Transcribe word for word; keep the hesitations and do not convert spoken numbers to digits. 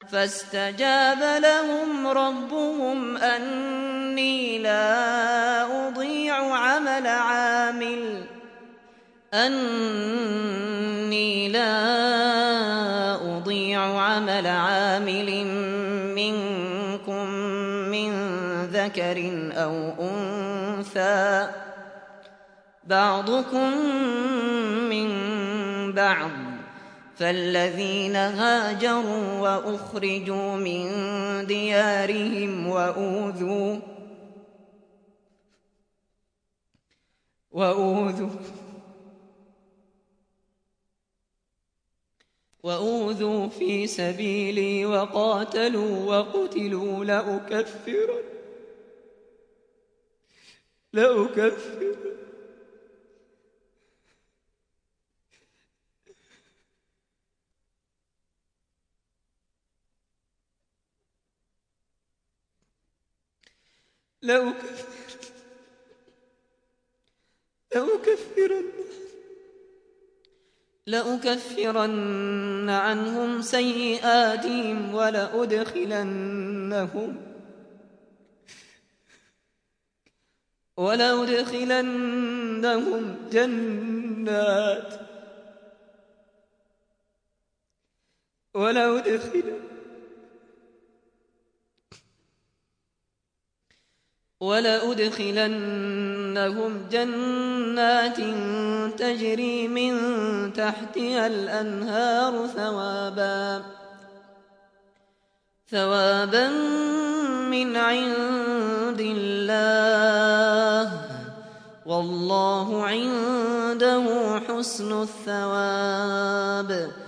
فاستجاب لهم ربهم أني لا أضيع عمل عامل أني لا أضيع عمل عامل منكم من ذكر أو أنثى بعضكم من بعض فالذين هاجروا وأخرجوا من ديارهم وأوذوا وأوذوا وأوذوا في سبيلي وقاتلوا وقتلوا لأكفرن لأكفرن لأكفرن لأكفرن عنهم سيئاتهم ولأدخلنهم ولأدخلنهم جنات ولأدخلنهم ولأدخلنهم جنات تجري من تحتها الأنهار ثوابا ثوابا من عند الله والله عنده حسن الثواب